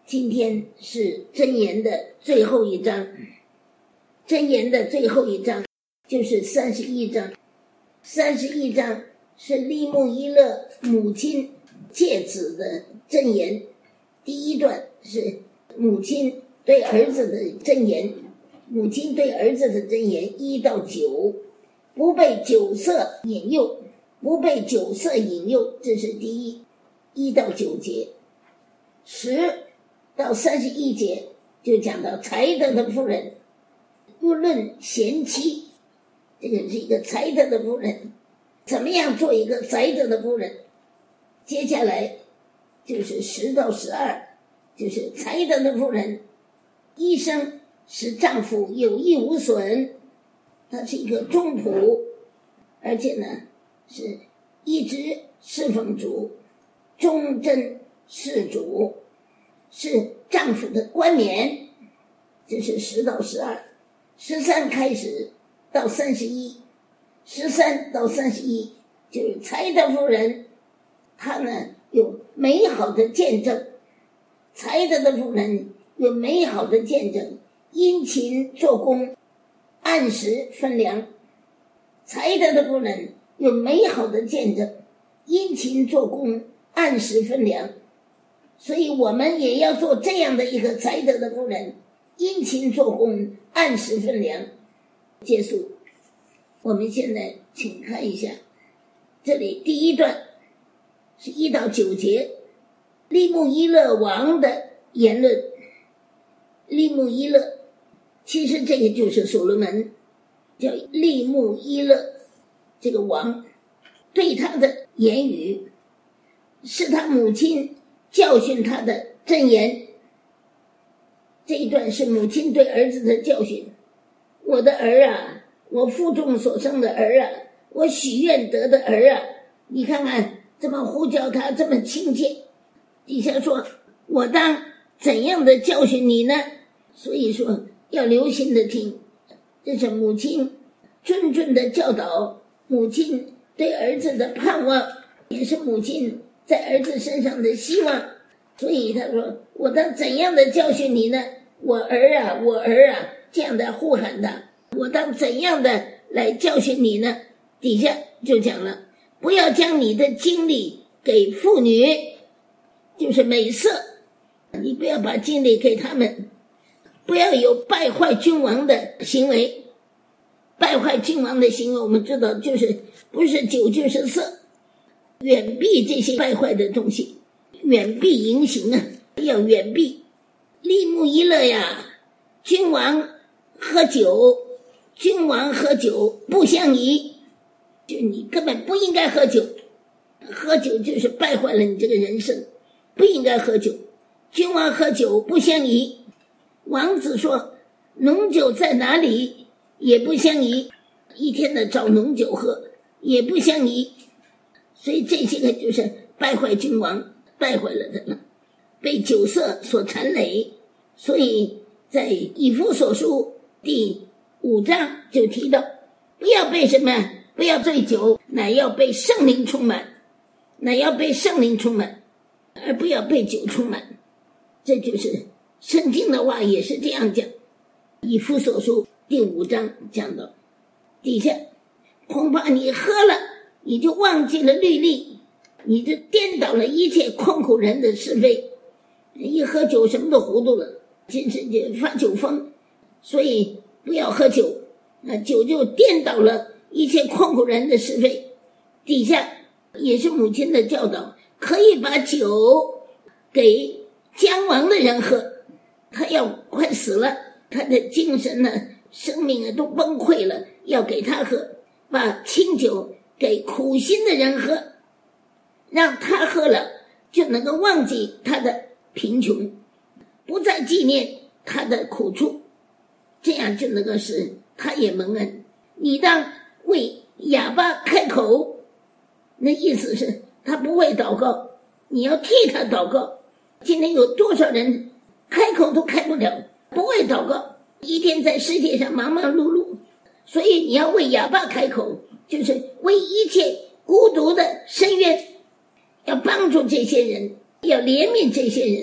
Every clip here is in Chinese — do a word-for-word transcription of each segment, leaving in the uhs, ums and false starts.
今天是箴言的最后一章，箴言的最后一章就是三十一章。三十一章是利木伊勒母亲诫子的箴言，第一段是母亲对儿子的箴言，母亲对儿子的箴言一到九，不被酒色引诱，不被酒色引诱，这是第一，一到九节。十到三十一节就讲到才德的妇人不论贤妻，这个是一个才德的妇人，怎么样做一个才德的妇人。接下来就是十到十二，就是才德的妇人一生使丈夫有益无损，她是一个忠仆，而且呢是一直侍奉主，忠贞事主，是丈夫的冠冕。这是十到十二，十三开始到三十一，十三到三十一就是才德妇人，她呢有美好的见证，才德的妇人有美好的见证，殷勤做工，按时分粮。才德的妇人有美好的见证，殷勤做工，按时分粮。所以我们也要做这样的一个才德的妇人，殷勤做工，按时分粮。结束。我们现在请看一下，这里第一段是一到九节，利木伊勒王的言论。利木伊勒其实这个就是所罗门，叫利木伊勒这个王对他的言语，是他母亲教训他的箴言。这一段是母亲对儿子的教训。我的儿啊，我腹中所生的儿啊，我许愿得的儿啊，你看看这么呼叫他，这么亲切。底下说我当怎样的教训你呢？所以说要留心的听，这是母亲谆谆的教导，母亲对儿子的盼望，也是母亲在儿子身上的希望。所以他说我当怎样的教训你呢？我儿啊，我儿啊，这样的呼喊他，我当怎样的来教训你呢？底下就讲了，不要将你的精力给妇女，就是美色，你不要把精力给他们，不要有败坏君王的行为。败坏君王的行为我们知道就是不是酒就是色，远避这些败坏的东西，远避淫行啊，要远避。利木伊勒呀，君王喝酒，君王喝酒不相宜，就你根本不应该喝酒，喝酒就是败坏了你这个人生，不应该喝酒。君王喝酒不相宜，王子说浓酒在哪里也不相宜，一天的找浓酒喝也不相宜。所以这些个就是败坏君王，败坏了他了，被酒色所缠累。所以在以弗所书第五章就提到，不要被什么，不要醉酒，乃要被圣灵充满，乃要被圣灵充满，而不要被酒充满。这就是圣经的话也是这样讲。以弗所书第五章讲到底下，恐怕你喝了你就忘记了律例，你就颠倒了一切困苦人的是非，一喝酒什么都糊涂了，精神就发酒疯。所以不要喝酒，那酒就颠倒了一切困苦人的是非。底下也是母亲的教导，可以把酒给将亡的人喝，他要快死了，他的精神呢生命啊都崩溃了，要给他喝。把清酒给苦心的人喝，让他喝了就能够忘记他的贫穷，不再纪念他的苦处，这样就能够使他也蒙恩。你当为哑巴开口，那意思是他不会祷告，你要替他祷告。今天有多少人开口都开不了，不会祷告，一天在世界上忙忙碌碌。所以你要为哑巴开口，就是为一切孤独的深渊，要帮助这些人，要怜悯这些人，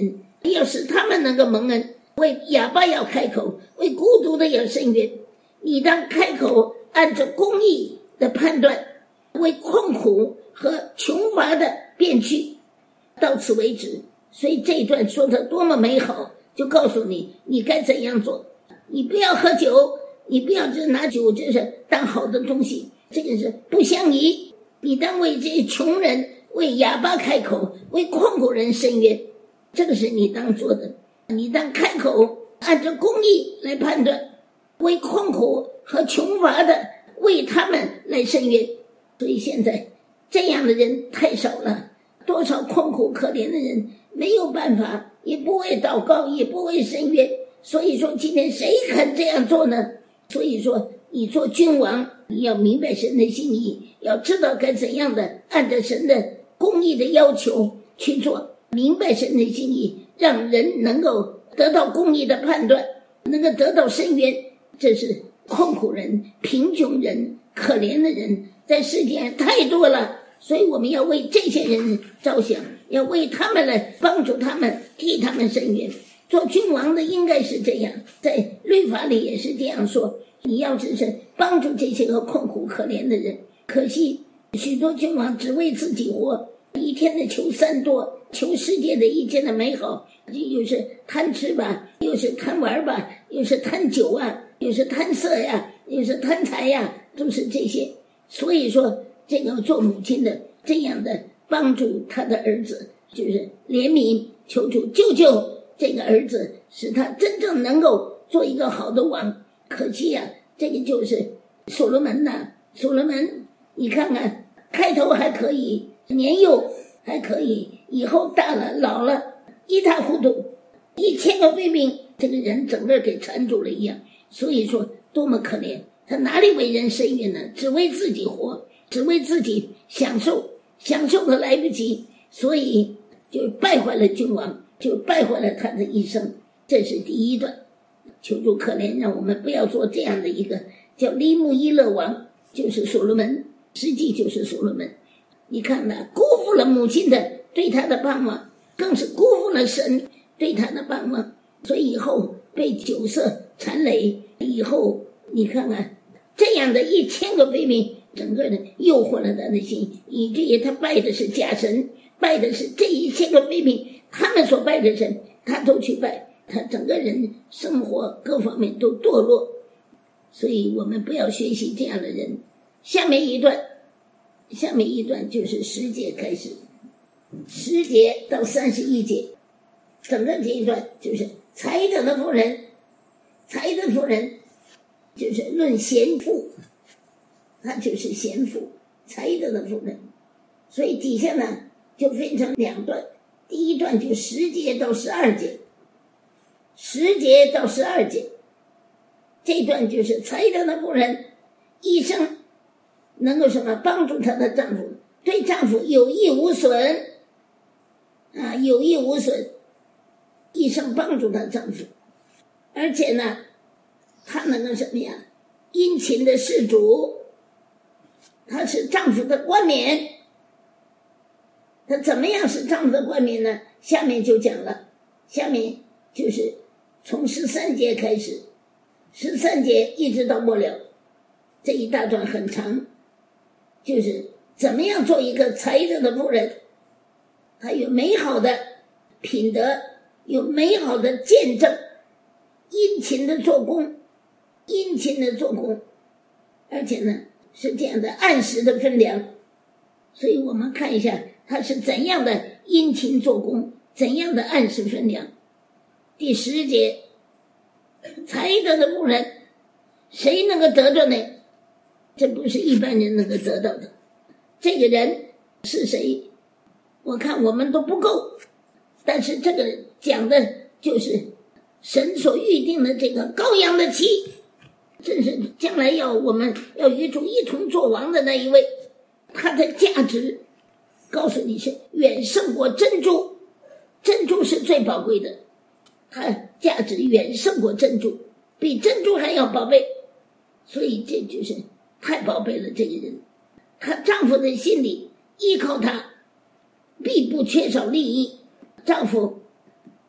要使他们能够蒙恩，为哑巴要开口，为孤独的要伸冤。你当开口，按照公义的判断，为困苦和穷乏的辩屈。到此为止。所以这一段说的多么美好，就告诉你你该怎样做。你不要喝酒，你不要就拿酒就是当好的东西，这个是不相宜。你当为这些穷人，为哑巴开口，为困苦人伸冤，这个是你当做的。你当开口，按照公义来判断，为困苦和穷乏的，为他们来伸冤。所以现在这样的人太少了，多少困苦可怜的人没有办法，也不会祷告，也不会伸冤。所以说今天谁肯这样做呢？所以说你做君王，你要明白神的心意，要知道该怎样的按照神的公义的要求去做，明白神的心意，让人能够得到公义的判断，能够得到伸冤。这是困苦人、贫穷人、可怜的人在世界上太多了，所以我们要为这些人着想，要为他们来帮助他们，替他们伸冤。做君王的应该是这样，在律法里也是这样说，你要只是帮助这些个困苦可怜的人。可惜许多君王只为自己活，一天的求三多，求世界的一切的美好，又是贪吃吧，又是贪玩吧，又是贪酒啊，又是贪色呀，又是贪财呀，都是这些。所以说这个做母亲的这样的帮助他的儿子，就是怜悯，求主救救这个儿子，使他真正能够做一个好的王。可惜啊，这个就是所罗门呐、啊，所罗门你看看开头还可以，年幼还可以，以后大了老了一塌糊涂，一千个卫兵这个人整个给缠住了一样。所以说多么可怜，他哪里为人伸冤呢？只为自己活，只为自己享受，享受的来不及，所以就败坏了君王，就败坏了他的一生。这是第一段。求主可怜，让我们不要做这样的一个叫利木伊勒王，就是所罗门，实际就是所罗门。你看呢，辜负了母亲的对他的盼望，更是辜负了神对他的盼望，所以以后被酒色缠累，以后你看看这样的一千个妃嫔，整个的诱惑了他的心，以至于他拜的是假神，拜的是这一千个妃嫔他们所拜的神，他都去拜，他整个人生活各方面都堕落。所以我们不要学习这样的人。下面一段下面一段就是十节开始，十节到三十一节，整个这一段就是才德的妇人，才德妇人就是论贤妇，她就是贤妇，才德的妇人。所以底下呢就分成两段，第一段就十节到十二节，十节到十二节，这段就是才德的妇人一生能够什么帮助她的丈夫，对丈夫有益无损啊，有益无损，一生帮助她丈夫，而且呢她能够什么呀，殷勤的事主，她是丈夫的冠冕。她怎么样是丈夫的冠冕呢？下面就讲了，下面就是从十三节开始，十三节一直到末了，这一大段很长，就是怎么样做一个才德的妇人，她有美好的品德，有美好的见证，殷勤的做工，殷勤的做工，而且呢是这样的按时的分粮。所以我们看一下她是怎样的殷勤做工，怎样的按时分粮。第十节，才德的妇人谁能够得着呢？这不是一般人能够得到的。这个人是谁？我看我们都不够，但是这个讲的就是神所预定的这个羔羊的妻，这是将来要我们要与主一同作王的那一位，他的价值告诉你是远胜过珍珠，珍珠是最宝贵的，它价值远胜过珍珠，比珍珠还要宝贝。所以这就是太宝贝了。这个人她丈夫的心里依靠她，必不缺少利益。丈夫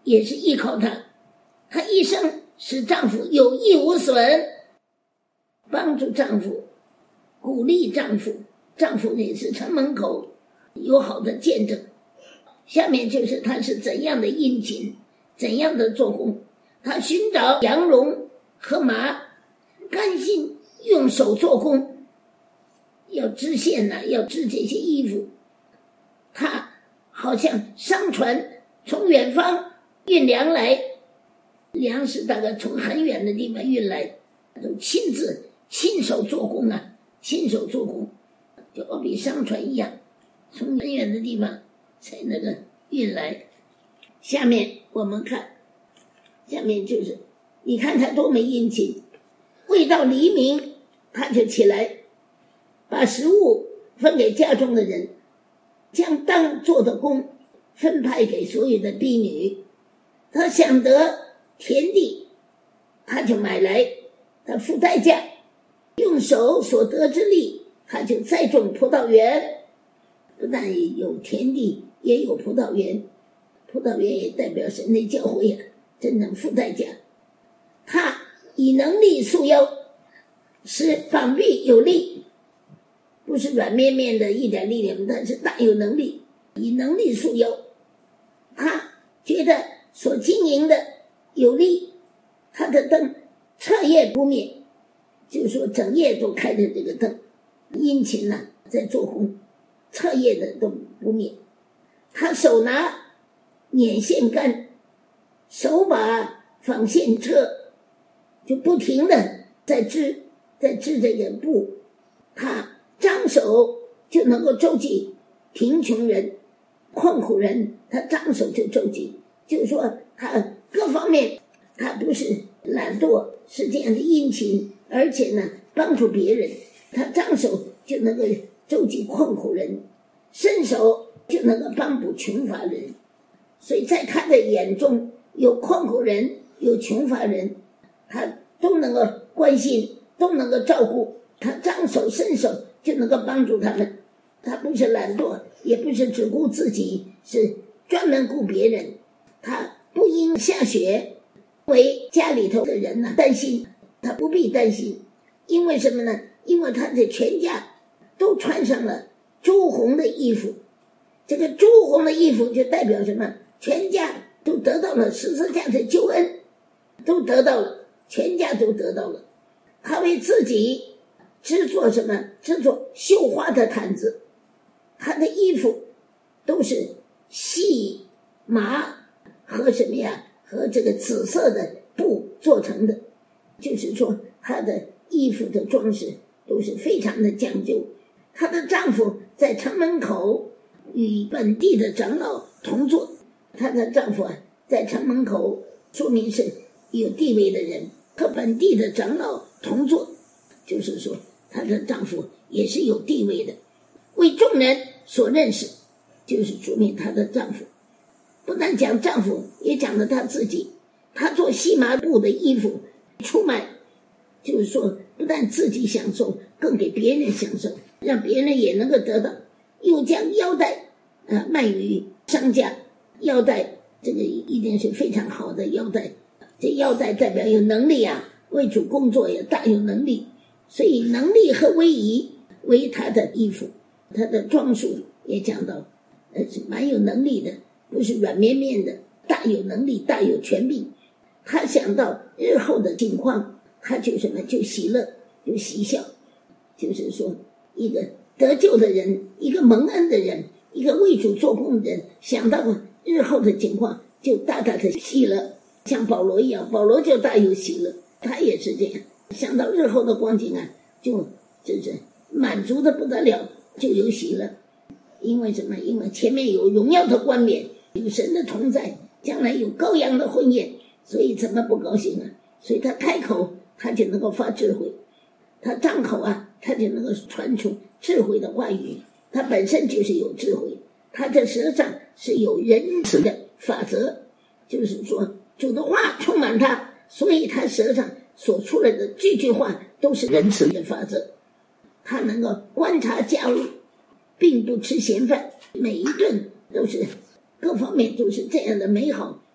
也是依靠她，她一生使丈夫有益无损，帮助丈夫，鼓励丈夫，丈夫也是城门口有好的见证。下面就是她是怎样的殷勤，怎样的做工。她寻找羊绒和麻，甘心用手做工，要织线啊，要织这些衣服。她好像商船从远方运粮来，粮食大概从很远的地方运来，都亲自亲手做工啊，亲手做工，就好比商船一样，从很远的地方才那个运来。下面我们看，下面就是你看他多么殷勤，未到黎明他就起来，把食物分给家中的人，将当做的工分派给所有的婢女。他想得田地，他就买来，他付代价，用手所得之力，他就栽种葡萄园。不但有田地，也有葡萄园，葡萄园也代表神的教会啊，真正付代价。他以能力束腰，使膀臂有力，不是软绵绵的一点力量，但是大有能力，以能力束腰。他觉得所经营的有力，他的灯彻夜不灭，就是说整夜都开着这个灯，殷勤啊，在做工，彻夜的都不灭。他手拿捻线杆，手把纺线车，就不停的在织，在织这个布。他张手就能够周济贫穷人、困苦人，他张手就周济，就是说他各方面他不是懒惰，是这样的殷勤，而且呢帮助别人，他张手就能够周济困苦人，伸手就能够帮补穷乏人。所以在他的眼中，有困苦人，有穷乏人，他都能够关心，都能够照顾，他张手伸手就能够帮助他们。他不是懒惰，也不是只顾自己，是专门顾别人。他不因下雪为家里头的人呢担心，他不必担心。因为什么呢？因为他的全家都穿上了朱红的衣服。这个朱红的衣服就代表什么？全家都得到了十字架的救恩，都得到了，全家都得到了。他为自己制作什么？制作绣花的毯子。他的衣服都是细麻和什么呀？和这个紫色的布做成的，就是说他的衣服的装饰都是非常的讲究。她的丈夫在城门口与本地的长老同坐，她的丈夫啊在城门口，说明是有地位的人，和本地的长老同坐，就是说她的丈夫也是有地位的，为众人所认识，就是说明她的丈夫。不但讲丈夫，也讲了她自己。她做细麻布的衣服出卖，就是说不但自己享受，更给别人享受，让别人也能够得到。又将腰带呃卖于商家，腰带这个一定是非常好的腰带，这腰带代表有能力啊，为主工作也大有能力，所以能力和威仪为他的衣服。他的装束也讲到呃是蛮有能力的，不是软绵绵的，大有能力，大有权柄。他想到日后的情况，他就什么就喜乐，就喜笑，就是说一个得救的人，一个蒙恩的人，一个为主做工的人，想到日后的情况就大大的喜乐。像保罗一样，保罗就大有喜乐，他也是这样，想到日后的光景啊，就就是满足的不得了，就有喜乐。因为什么？因为前面有荣耀的冠冕，有神的同在，将来有羔羊的婚宴，所以怎么不高兴啊？所以他开口，他就能够发智慧，他张口啊，他就能够传出智慧的话语。他本身就是有智慧，他的舌上是有仁慈的法则，就是说主的话充满他，所以他舌上所出来的句句话都是仁慈的法则。他能够观察家务，并不吃闲饭，每一顿都是各方面都是这样的美好，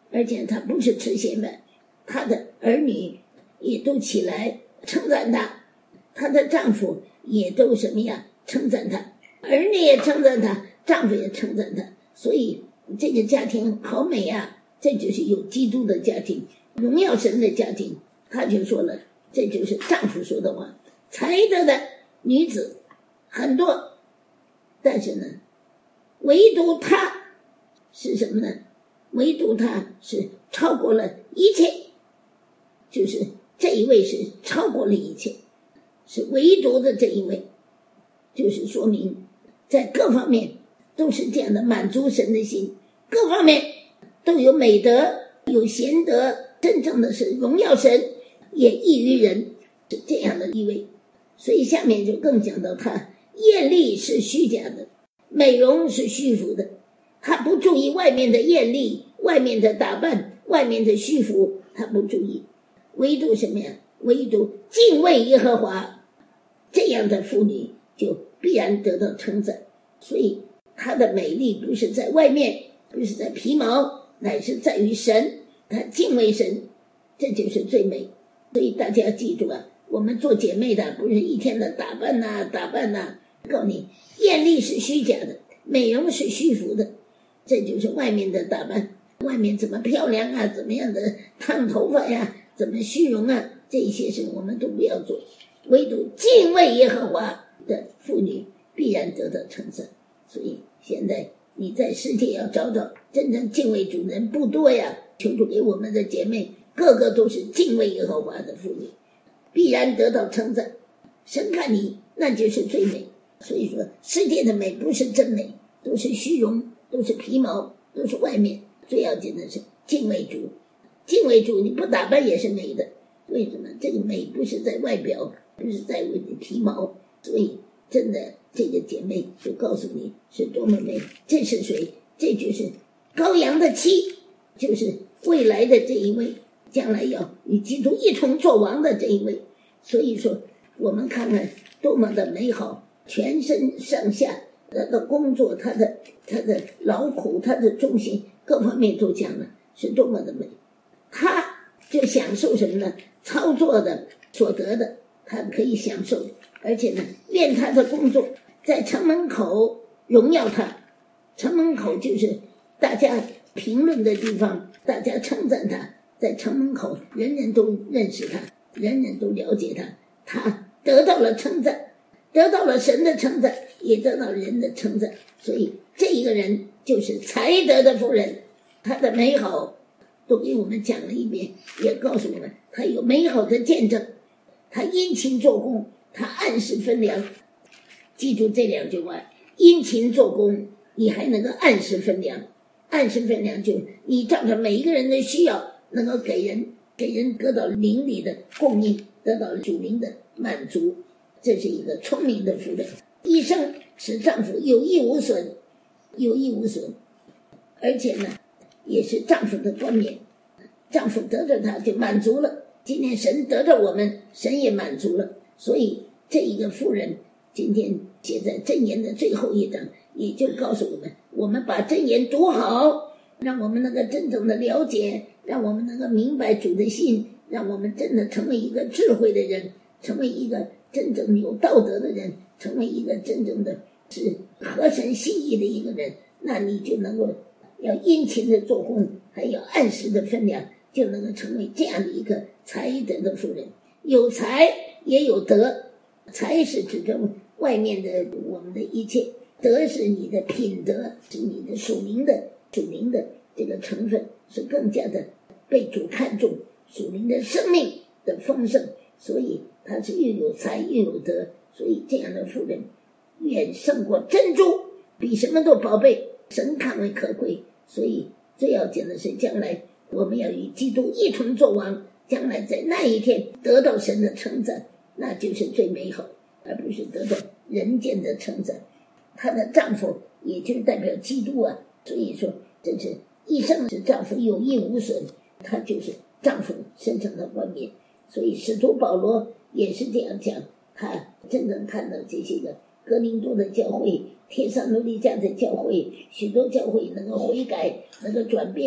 而且他不是吃闲饭，他的儿女也都起来称赞他，他的丈夫也都什么呀称赞他，儿女也称赞他，丈夫也称赞他，所以这个家庭好美啊，这就是有基督的家庭，荣耀神的家庭。他就说了，这就是丈夫说的话，才德的女子很多，但是呢唯独她是什么呢？唯独她是超过了一切，就是这一位是超过了一切，是唯独的这一位，就是说明在各方面都是这样的满足神的心，各方面都有美德，有贤德，真正的是荣耀神，也益于人，是这样的一位。所以下面就更讲到他艳丽是虚假的，美容是虚浮的，他不注意外面的艳丽，外面的打扮，外面的虚浮，他不注意，唯独什么呀？唯独敬畏耶和华，这样的妇女就必然得到称赞。所以她的美丽不是在外面，不是在皮毛，乃是在于神，她敬畏神，这就是最美。所以大家要记住啊，我们做姐妹的不是一天的打扮呐、啊、打扮呐、啊，告诉你，艳丽是虚假的，美容是虚浮的，这就是外面的打扮，外面怎么漂亮啊，怎么样的烫头发呀，怎么虚荣啊，这些事我们都不要做，唯独敬畏耶和华的妇女必然得到称赞。所以现在你在世界要找到真正敬畏主的人不多呀，求主给我们的姐妹个个都是敬畏耶和华的妇女，必然得到称赞，神看你那就是最美。所以说世界的美不是真美，都是虚荣，都是皮毛，都是外面，最要紧的是敬畏主。敬畏主你不打扮也是美的，为什么？这个美不是在外表，不是在为你皮毛。所以真的这个姐妹就告诉你是多么美。这是谁？这就是羔羊的妻，就是未来的这一位，将来要与基督一同作王的这一位。所以说我们看看多么的美好，全身上下他的工作，他的他的劳苦，他的忠心，各方面都讲了，是多么的美。他就享受什么呢？操作的所得的他可以享受，而且呢练他的工作，在城门口荣耀他。城门口就是大家评论的地方，大家称赞他，在城门口人人都认识他，人人都了解他，他得到了称赞，得到了神的称赞，也得到人的称赞。所以这一个人就是才德的妇人，他的美好都给我们讲了一遍，也告诉我们他有美好的见证，他殷勤做工，他按时分粮。记住这两句话，殷勤做工，你还能够按时分粮。按时分粮就你照着每一个人的需要，能够给人给人得到灵里的供应，得到主灵的满足。这是一个聪明的妇人，一生使丈夫有益无损，有益无损，而且呢也是丈夫的冠冕，丈夫得着他就满足了。今天神得着我们，神也满足了。所以这一个妇人今天写在箴言的最后一章，也就告诉我们，我们把箴言读好，让我们能够真正的了解，让我们能够明白主的心，让我们真的成为一个智慧的人，成为一个真正有道德的人，成为一个真正的是合神心意的一个人。那你就能够要殷勤的做工，还要按时的分粮，就能够成为这样的一个才德的妇人。有才也有德，才是指着外面的我们的一切，德是你的品德，是你的属灵的属灵的这个成分，是更加的被主看重，属灵的生命的丰盛。所以他是又有才又有德，所以这样的妇人远胜过珍珠，比什么都宝贝，神看为可贵。所以最要紧的是将来我们要与基督一同作王，将来在那一天得到神的称赞，那就是最美好，而不是得到人间的称赞。她的丈夫也就是代表基督啊，所以说这是一生使丈夫有益无损，她就是丈夫身上的冠冕。所以使徒保罗也是这样讲，他真正看到这些个哥林多的教会，帖撒罗尼迦的教会，许多教会能够悔改，能够转变，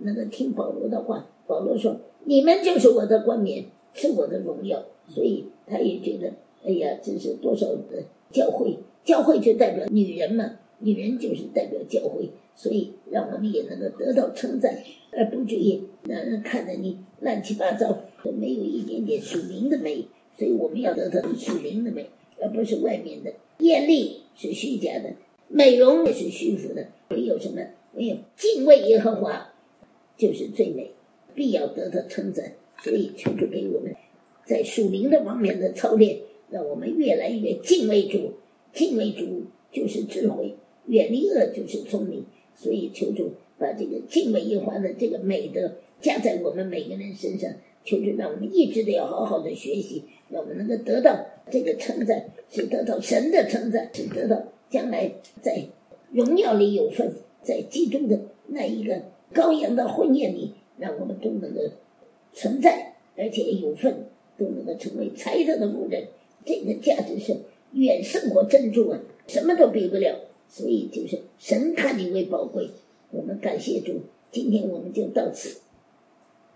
那个听保罗的话，保罗说你们就是我的冠冕，是我的荣耀，所以他也觉得哎呀，这是多少的教会，教会就代表女人嘛，女人就是代表教会，所以让我们也能够得到称赞，而不至于让人看着你乱七八糟，没有一点点属灵的美。所以我们要得到属灵的美，而不是外面的。艳丽是虚假的，美容也是虚浮的，唯有什么？唯有敬畏耶和华就是最美，必要得到称赞。所以求主给我们在属灵的方面的操练，让我们越来越敬畏主。敬畏主就是智慧，远离恶就是聪明。所以求主把这个敬畏耶和华的这个美德加在我们每个人身上，求主让我们一直都要好好的学习，让我们能够得到这个称赞，是得到神的称赞，是得到将来在荣耀里有份，在基督的那一个羔羊的婚宴里，让我们都能够存在，而且有份，都能够成为才德的牧人。这个价值是远胜过珍珠啊，什么都比不了。所以就是神看你为宝贵，我们感谢主，今天我们就到此。